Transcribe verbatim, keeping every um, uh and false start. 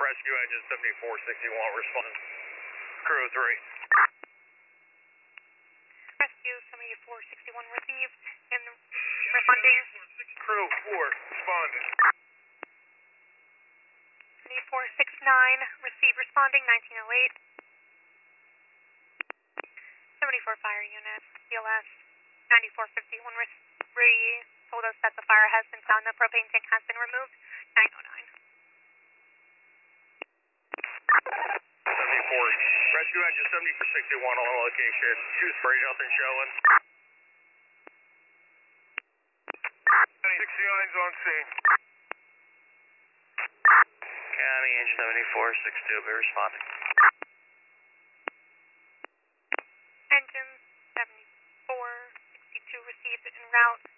rescue engine seventy-four sixty-one responding. Crew three. Rescue seventy-four sixty-one received and responding. Crew four responding. seventy-four sixty-nine received responding nineteen oh eight. seventy-four fire unit, C L S ninety-four fifty-one re told us that the fire has been found, the propane tank has been removed, nine oh nine. seventy-four, rescue engine seventy-four sixty-one on location, two spray, nothing showing. sixty-nine's on scene. County engine seventy-four sixty-two will be responding. Engine seventy-four sixty-two received en route.